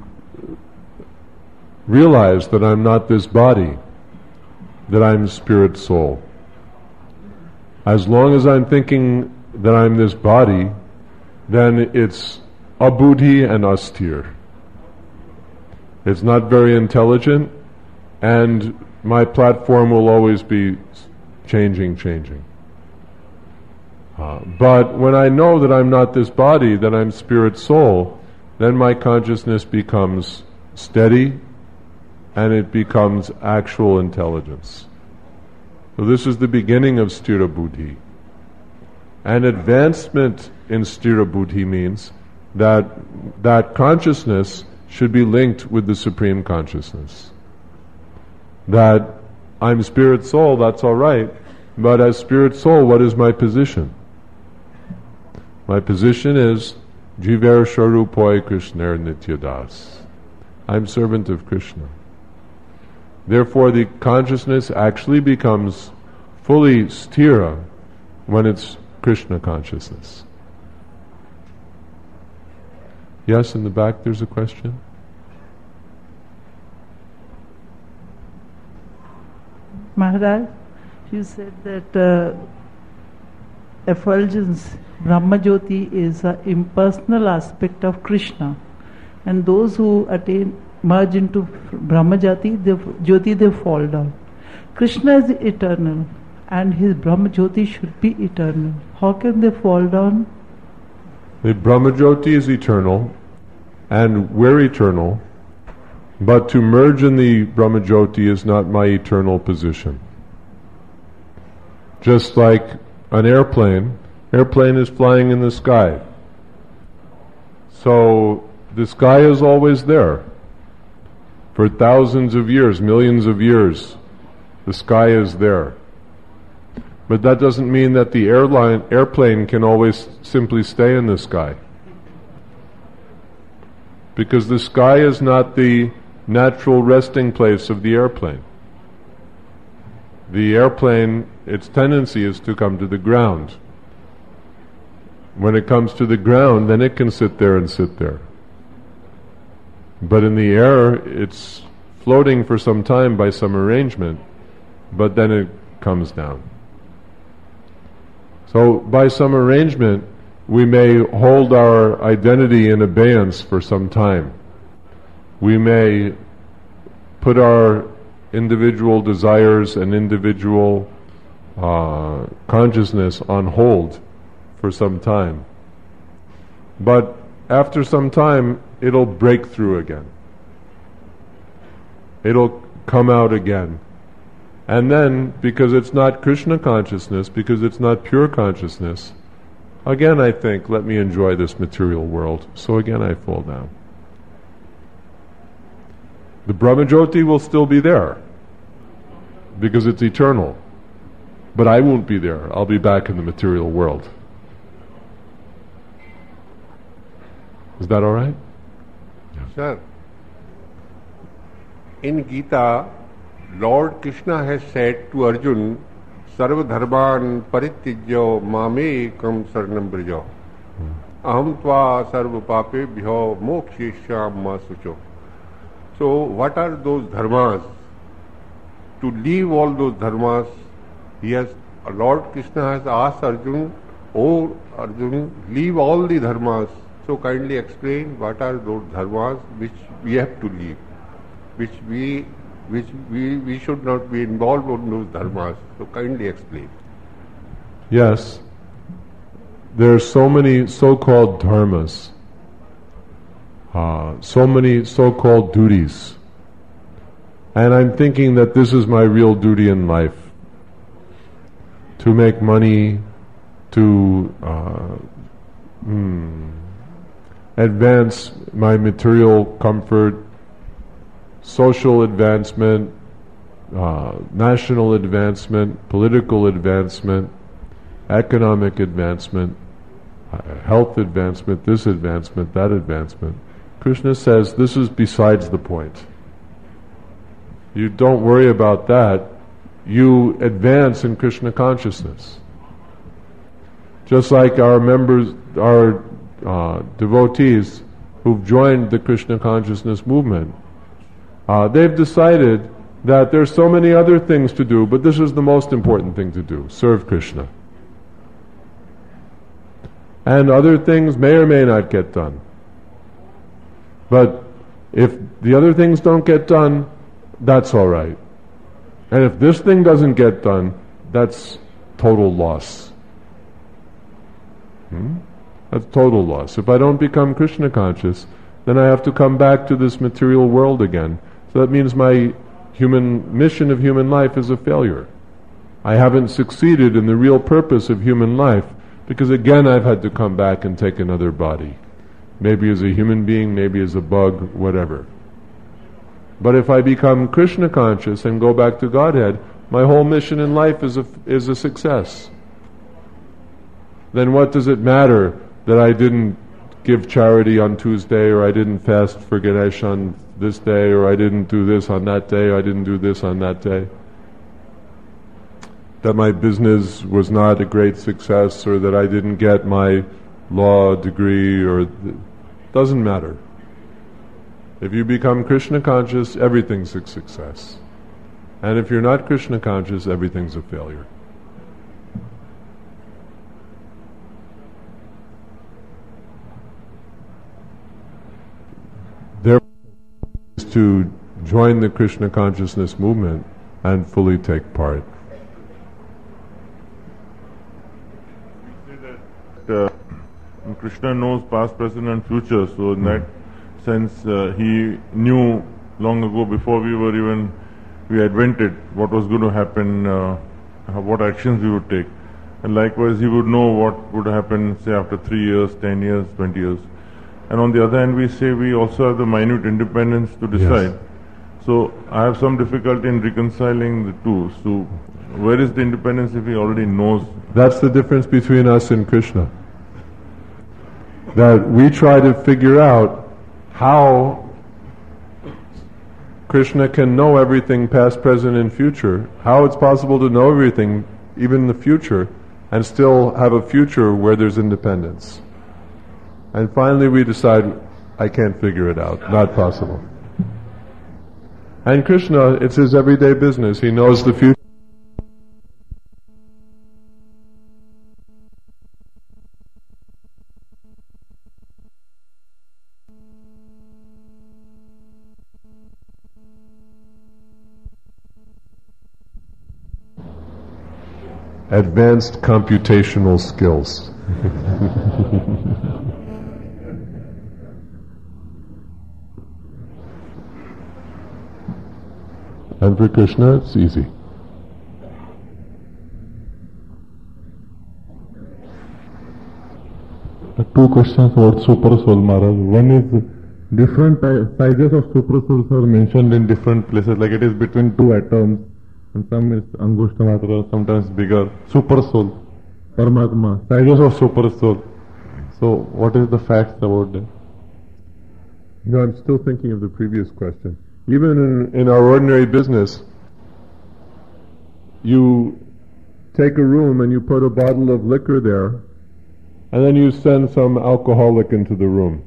realize that I'm not this body, that I'm spirit soul. As long as I'm thinking that I'm this body, then it's abuddhi and asthir. It's not very intelligent, and my platform will always be changing, changing. Uh, but when I know that I'm not this body, that I'm spirit soul, then my consciousness becomes steady, and it becomes actual intelligence. So this is the beginning of sthira buddhi. And advancement in sthira buddhi means that that consciousness should be linked with the Supreme Consciousness. That I'm Spirit Soul, that's all right, but as Spirit Soul, what is my position? My position is Jiver Sharupoi Krishner Nityadas. I'm servant of Krishna. Therefore, the consciousness actually becomes fully sthira when it's Krishna consciousness. Yes, in the back there's a question. Maharaj, you said that uh, effulgence, Brahmajyoti, is an impersonal aspect of Krishna, and those who attain, merge into Brahmajyoti, they, Jyoti, they fall down. Krishna is eternal, and his Brahmajyoti should be eternal. How can they fall down? The Brahmajyoti is eternal, and we're eternal, but to merge in the Brahmajyoti is not my eternal position. Just like an airplane, airplane is flying in the sky. So the sky is always there. For thousands of years, millions of years, the sky is there. But that doesn't mean that the airline, airplane can always simply stay in the sky. Because the sky is not the natural resting place of the airplane. The airplane, its tendency is to come to the ground. When it comes to the ground, then it can sit there and sit there. But in the air, it's floating for some time by some arrangement, but then it comes down. So by some arrangement, we may hold our identity in abeyance for some time. We may put our individual desires and individual uh, consciousness on hold for some time. But after some time, it'll break through again. It'll come out again. And then, because it's not Krishna consciousness, because it's not pure consciousness, again I think, let me enjoy this material world. So again I fall down. The Brahmajyoti will still be there, because it's eternal. But I won't be there. I'll be back in the material world. Is that all right? Sir, in Gita, Lord Krishna has said to Arjun, Sarva dharman paritijyo mame ekam saranam braja. Aham tva sarva papebhyo moksheshyam ma sucho. So what are those dharmas? To leave all those dharmas, he has, Lord Krishna has asked Arjun, Oh Arjun, leave all the dharmas. So kindly explain what are those dharmas which we have to leave, which we which we, we should not be involved in those dharmas. So kindly explain. Yes. There are so many so-called dharmas, uh, so many so-called duties. And I'm thinking that this is my real duty in life. To make money, to uh, hmm, advance my material comfort, social advancement, uh, national advancement, political advancement, economic advancement, uh, health advancement, this advancement, that advancement. Krishna says this is besides the point. You don't worry about that. You advance in Krishna consciousness. Just like our members, our uh, devotees who've joined the Krishna consciousness movement, Uh, they've decided that there's so many other things to do, but this is the most important thing to do, serve Krishna. And other things may or may not get done. But if the other things don't get done, that's all right. And if this thing doesn't get done, that's total loss. Hmm? That's total loss. If I don't become Krishna conscious, then I have to come back to this material world again. So that means my human mission of human life is a failure. I haven't succeeded in the real purpose of human life because again I've had to come back and take another body. Maybe as a human being, maybe as a bug, whatever. But if I become Krishna conscious and go back to Godhead, my whole mission in life is a, is a success. Then what does it matter that I didn't give charity on Tuesday, or I didn't fast for Ganesh on this day, or I didn't do this on that day, or I didn't do this on that day? That my business was not a great success, or that I didn't get my law degree, or th- doesn't matter. If you become Krishna conscious, everything's a success. And if you're not Krishna conscious, everything's a failure. Therefore, is to join the Krishna consciousness movement and fully take part. Uh, Krishna knows past, present and future, so in that sense uh, he knew long ago, before we were even we invented, what was going to happen, uh, what actions we would take, and likewise he would know what would happen, say after three years, ten years, twenty years. And on the other hand, we say we also have the minute independence to decide. Yes. So I have some difficulty in reconciling the two. So where is the independence if he already knows? That's the difference between us and Krishna. That we try to figure out how Krishna can know everything past, present and future, how it's possible to know everything, even the future, and still have a future where there's independence. And finally we decide, I can't figure it out, not possible. And Krishna, it's his everyday business, he knows the future. Advanced computational skills. And for Krishna, it's easy. Uh, two questions about Super Soul, Maharaj. One is, different uh, sizes of Super Souls are mentioned in different places, like it is between two atoms, and some is Angushta Matra, sometimes bigger. Super Soul, Paramatma, sizes of Super Soul. So, what is the facts about that? You know, I'm still thinking of the previous question. Even in, in our ordinary business, you take a room and you put a bottle of liquor there, and then you send some alcoholic into the room.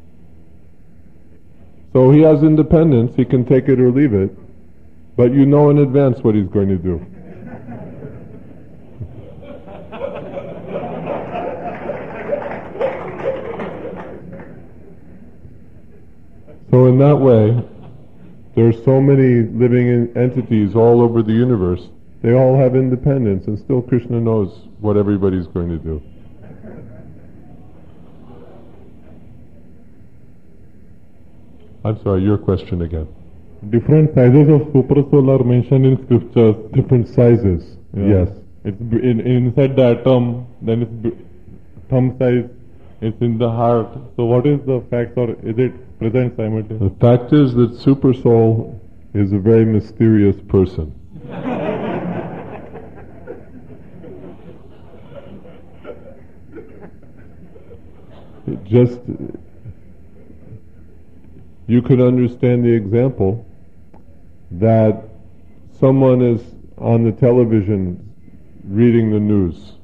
So he has independence, he can take it or leave it, but you know in advance what he's going to do. So in that way, there's so many living entities all over the universe. They all have independence, and still Krishna knows what everybody's going to do. I'm sorry, your question again. Different sizes of Super Soul are mentioned in scriptures. Different sizes, yeah. Yes. It's in, inside the atom, then it's thumb size, it's in the heart. So what is the fact, or is it present simultaneously? The fact is that Super Soul is a very mysterious person. It just, you could understand the example that someone is on the television reading the news,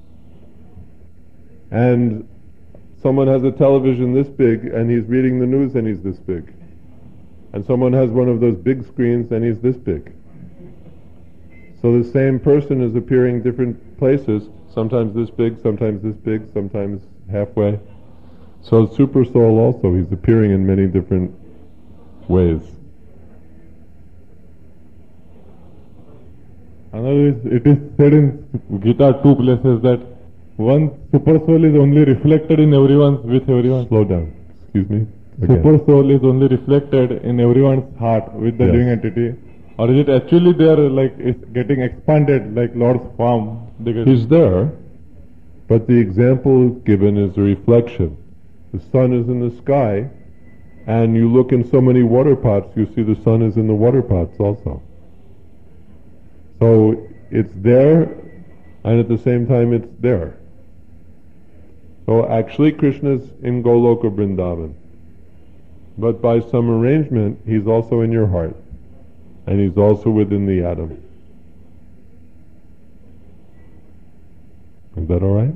and someone has a television this big and he's reading the news and he's this big, and someone has one of those big screens and he's this big. So the same person is appearing different places, sometimes this big, sometimes this big, sometimes halfway. So Super Soul also, he's appearing in many different ways. Another is, it is said in Gita two places that one Super Soul is only reflected in everyone, with everyone. Slow down, excuse me. again. Super soul is only reflected in everyone's heart with the Yes. living entity, or is it actually there, like it's getting expanded, like Lord's form? Because He's there, but the example given is a reflection. The sun is in the sky, and you look in so many water pots, you see the sun is in the water pots also. So it's there, and at the same time it's there. So actually Krishna's in Goloka Vrindavan. But by some arrangement, he's also in your heart. And he's also within the atom. Is that all right?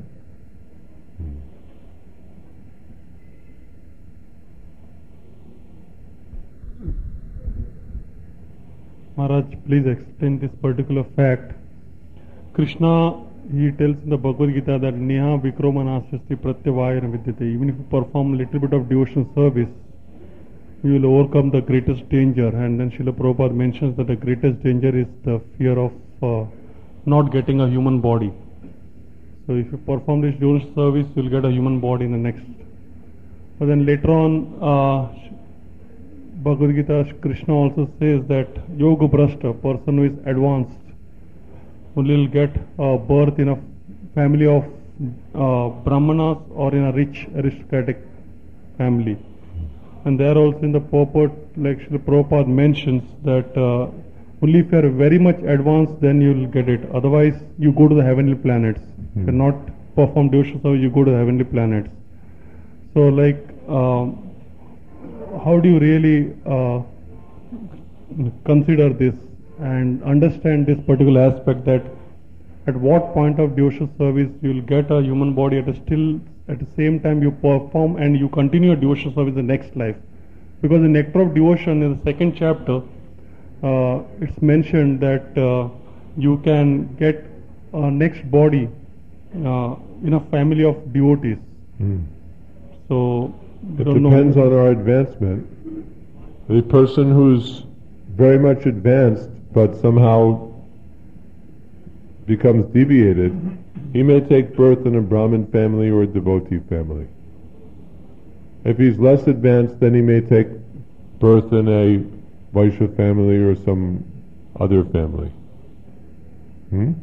Maharaj, please explain this particular fact. Krishna, he tells in the Bhagavad Gita that Neha Vikromanasasti Pratyavayana Vidyate. Even if you perform a little bit of devotional service, you will overcome the greatest danger. And then Srila Prabhupada mentions that the greatest danger is the fear of uh, not getting a human body. So if you perform this devotional service, you will get a human body in the next. But then later on, uh, Bhagavad Gita, Krishna also says that Yoga Brashta, a person who is advanced, only will get a birth in a family of uh, Brahmanas or in a rich aristocratic family. And there also in the purport, like Srila Prabhupada mentions, that uh, only if you are very much advanced, then you will get it. Otherwise, you go to the heavenly planets. Mm-hmm. If you cannot perform devotional service, you go to the heavenly planets. So, like, um, how do you really uh, consider this and understand this particular aspect, that at what point of devotional service you will get a human body, at a still at the same time you perform and you continue a devotional service in the next life? Because in Nectar of Devotion, in the second chapter, uh, it's mentioned that uh, you can get a next body uh, in a family of devotees. Mm. So it depends on our advancement. The person who's very much advanced but somehow becomes deviated, he may take birth in a Brahmin family or a devotee family. If he's less advanced, then he may take birth in a Vaishya family or some other family. Hmm?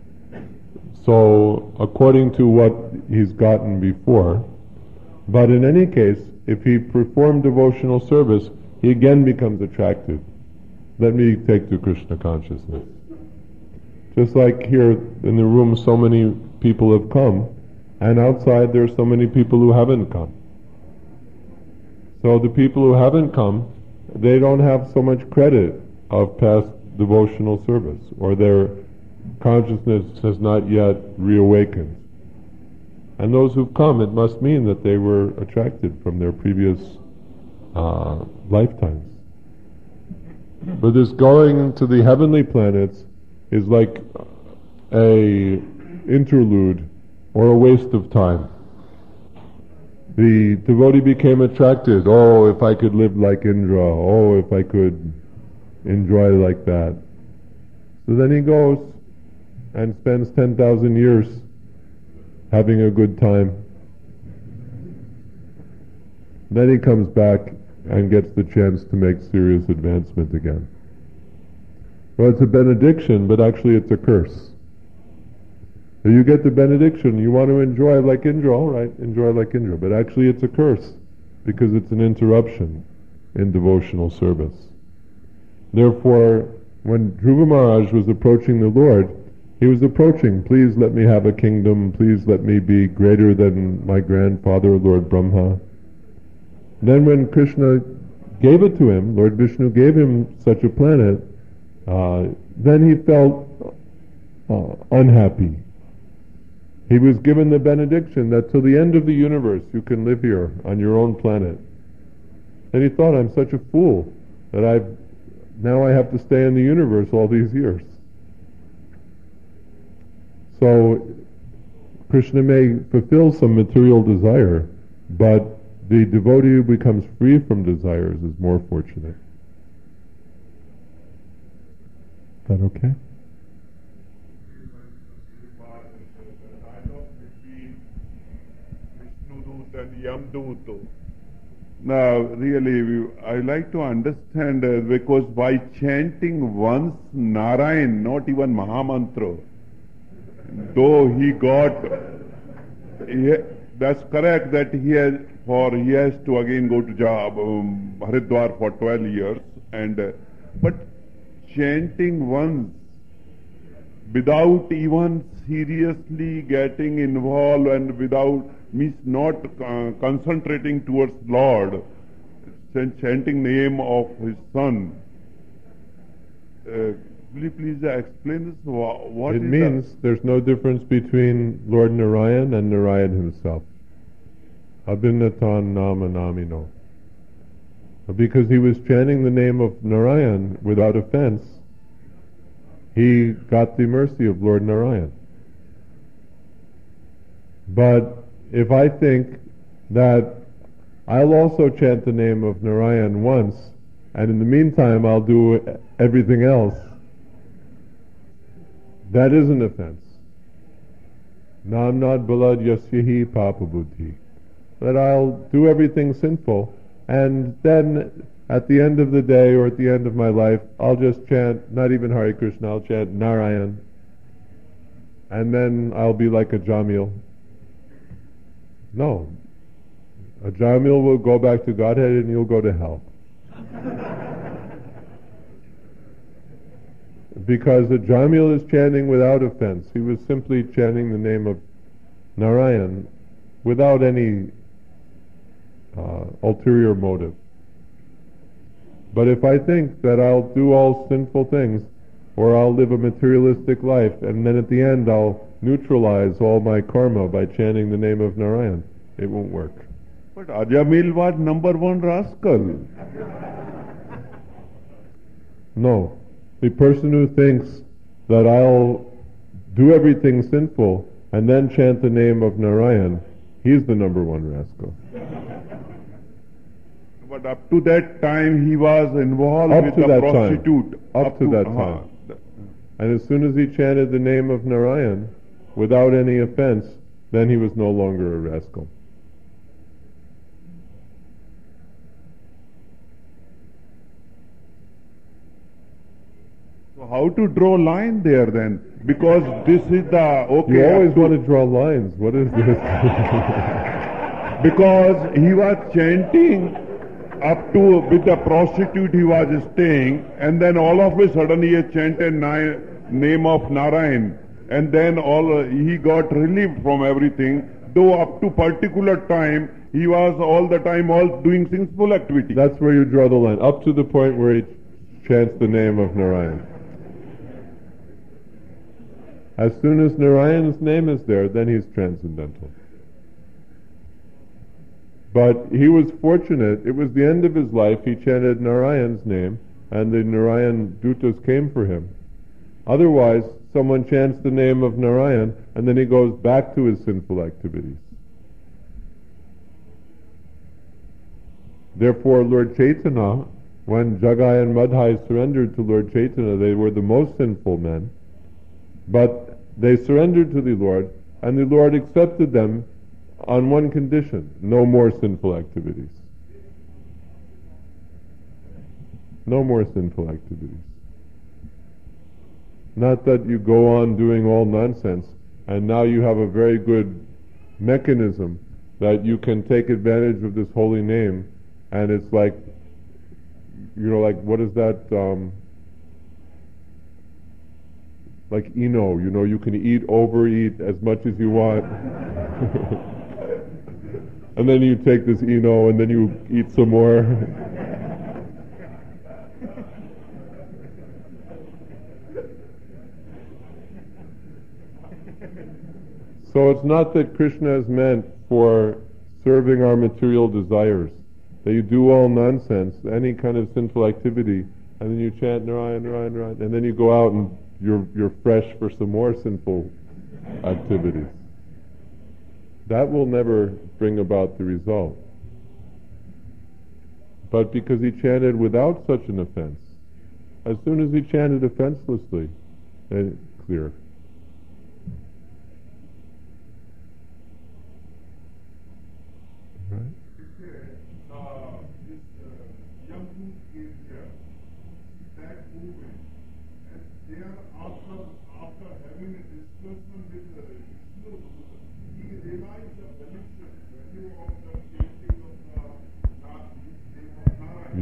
So, according to what he's gotten before. But in any case, if he performed devotional service, he again becomes attracted. Let me take to Krishna consciousness. Just like here in the room, so many people have come, and outside there are so many people who haven't come. So the people who haven't come, they don't have so much credit of past devotional service, or their consciousness has not yet reawakened. And those who've come, it must mean that they were attracted from their previous uh, lifetimes. But this going into the heavenly planets is like a interlude or a waste of time. The devotee became attracted. Oh, if I could live like Indra. Oh, if I could enjoy like that. So then he goes and spends ten thousand years having a good time. Then he comes back and gets the chance to make serious advancement again. Well, it's a benediction, but actually it's a curse. So you get the benediction, you want to enjoy like Indra, all right, enjoy like Indra, but actually it's a curse because it's an interruption in devotional service. Therefore, when Dhruva Maharaj was approaching the Lord, he was approaching, please let me have a kingdom, please let me be greater than my grandfather, Lord Brahma. Then when Krishna gave it to him, Lord Vishnu gave him such a planet, uh, then he felt uh, unhappy. He was given the benediction that till the end of the universe you can live here on your own planet. And he thought, I'm such a fool that I've now I have to stay in the universe all these years. So Krishna may fulfill some material desire, but the devotee who becomes free from desires is more fortunate. Is that okay? Between Vishnudut and Yamdut, Now, really, we, I like to understand uh, because by chanting once Narayan, not even Mahamantra, though he got, he, that's correct that he has, for he has to again go to job, um, Haridwar for twelve years, and uh, but chanting once without even seriously getting involved and without means not uh, concentrating towards Lord, chanting name of his son. Uh, will you please explain this? What it is means that? There's no difference between Lord Narayan and Narayan himself. Abhinatan nama namino. Because he was chanting the name of Narayan without offense, he got the mercy of Lord Narayan. But if I think that I'll also chant the name of Narayan once, and in the meantime I'll do everything else, that is an offense. Namnad balad yasyahi papa buddhi. That I'll do everything sinful, and then at the end of the day or at the end of my life, I'll just chant, not even Hare Krishna, I'll chant Narayan, and then I'll be like a Jamil. No. A Jamil will go back to Godhead and you'll go to hell. Because a Jamil is chanting without offense. He was simply chanting the name of Narayan without any uh, ulterior motive. But if I think that I'll do all sinful things, or I'll live a materialistic life, and then at the end I'll neutralize all my karma by chanting the name of Narayan, it won't work. But Ajamil was number one rascal. No. The person who thinks that I'll do everything sinful and then chant the name of Narayan, he's the number one rascal. But up to that time he was involved up with to the that prostitute. Time. Up, up to, to that uh-huh. time. And as soon as he chanted the name of Narayan, without any offense, then he was no longer a rascal. So how to draw line there then? Because this is the... okay. You always want to draw lines. What is this? Because he was chanting up to with the prostitute he was staying, and then all of a sudden he had chanted na- name of Narayan, and then all uh, he got relieved from everything, though up to particular time he was all the time all doing sinful activity. That's where you draw the line, up to the point where he chants the name of Narayan. As soon as Narayan's name is there, then he's transcendental. But he was fortunate. It was the end of his life. He chanted Narayan's name, and the Narayan Dutas came for him. Otherwise, someone chants the name of Narayan, and then he goes back to his sinful activities. Therefore, Lord Chaitanya, when Jagai and Madhai surrendered to Lord Chaitanya, they were the most sinful men. But they surrendered to the Lord, and the Lord accepted them on one condition: no more sinful activities. No more sinful activities. Not that you go on doing all nonsense, and now you have a very good mechanism that you can take advantage of this holy name, and it's like, you know, like, what is that, um, like Eno, you know, you can eat, overeat as much as you want. And then you take this Eno and then you eat some more. So it's not that Krishna is meant for serving our material desires, that you do all nonsense, any kind of sinful activity, and then you chant Narayan, Narayan, Narayan, and then you go out and you're you're fresh for some more sinful activities. That will never bring about the result. But because he chanted without such an offense, as soon as he chanted offenselessly, it's clear. Right? Uh,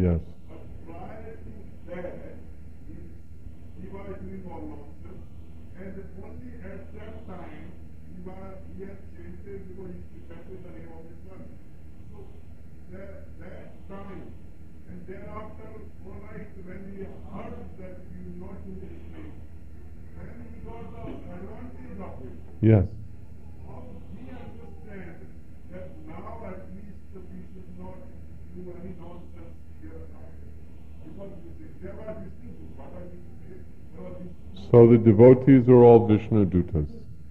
Yes. But prior to that, he, he was doing all nonsense, and only at that time he was he has changed it because he accepted the name of his son. So that that time, and thereafter, all right, when he heard that he will not do this thing, then he got the advantage of it. Yes. How we understand that now at least we should not do any nonsense here now. Because there was this thing, what I mean to say, there was this. So the devotees are all Vishnu Dutas.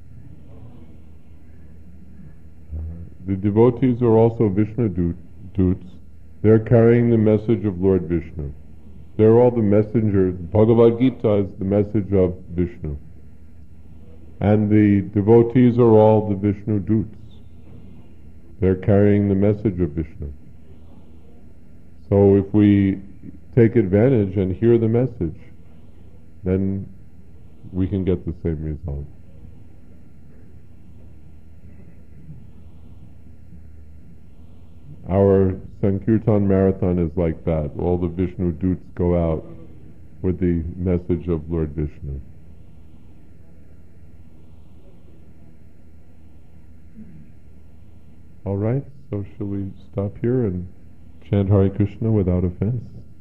The devotees are also Vishnu Dutes. They're carrying the message of Lord Vishnu. They're all the messengers. Bhagavad Gita is the message of Vishnu. And the devotees are all the Vishnu Dutes. They're carrying the message of Vishnu. So if we take advantage and hear the message, then we can get the same result. Our Sankirtan marathon is like that. All the Vishnu Dutes go out with the message of Lord Vishnu. All right, so shall we stop here and chant Hare Krishna without offense?